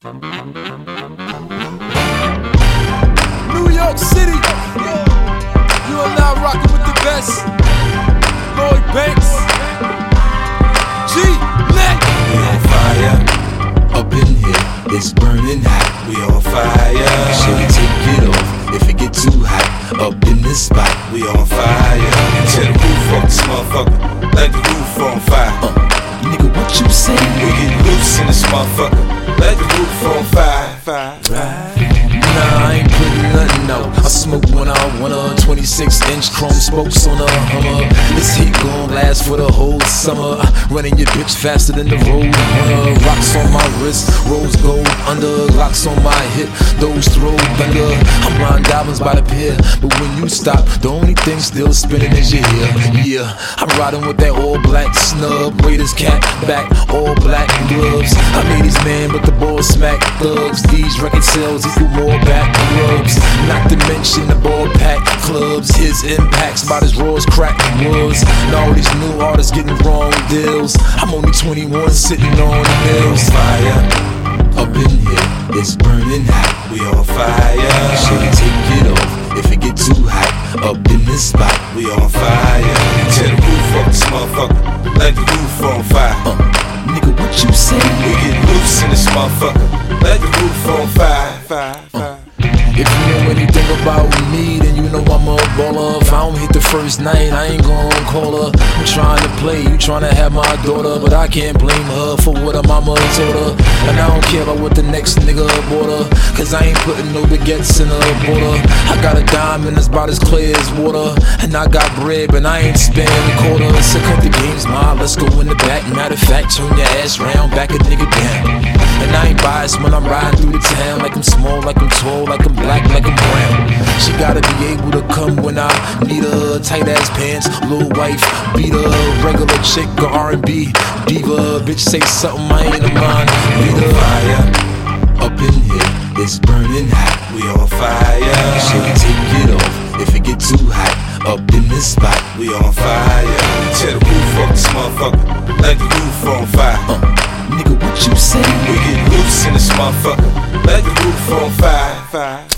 New York City, you are now rocking with the best. Lloyd Banks, G-Neck. We on fire, up in here, it's burning hot. We on fire, should we take it off if it get too hot? Up in this spot, we on fire. Tear the roof off this motherfucker, like the roof on fire. Nigga, what you say? We get loose in this motherfucker, like the roof on fire. Nah, I ain't putting nothing out. I smoke when I want a 26-inch chrome spokes on a Hummer. This heat gon' last for the whole summer. Running your bitch faster than the road runner. Rocks on my wrist, rose gold under. Locks on my hip, those throw thunder. I'm riding diamonds by the pier, but when you stop, the only thing still spinning is your ear. Yeah, I'm riding with that all black snub. Raiders cap back, all black gloves. I made these man with the ball smack thugs. These record sales equal more back rubs. Not to mention the ball pack clubs. His impacts about as raw as crack was. And all these new artists getting wrong deals. I'm only 21 sitting on the hills. Fire, up in here, it's burning hot. We on fire, should we take it off if it get too hot? Up in this spot, we on fire. Tear the roof off this motherfucker, like the roof on fire. Nigga, what you say? We get loose in this motherfucker, like the roof on fire. If you know anything about me, then you know I'm a baller. If I don't hit the first night, I ain't gon' call her. I'm trying to play, you trying to have my daughter, but I can't blame her for what her mama told her. And I don't care about what the next nigga bought her, cause I ain't putting no baguettes in her border. I got a diamond that's about as clear as water, and I got bread, but I ain't spending a quarter. So cut the games, ma, let's go in the back. Matter of fact, turn your ass round, back a nigga down. And I ain't biased when I'm riding through the town, like I'm small, like I'm tall, like I'm black, like I'm brown. She gotta be able to come when I need her. Tight ass pants, little wife, beat her. Regular chick or R&B diva. Bitch say something I ain't a mind. We on fire, up in here, it's burning hot. We on fire, should we take it off if it get too hot? Up in this spot, we on fire. Tear the roof off this motherfucker, like the roof on fire. Nigga, what you say? We get loose in this motherfucker, like the roof on fire.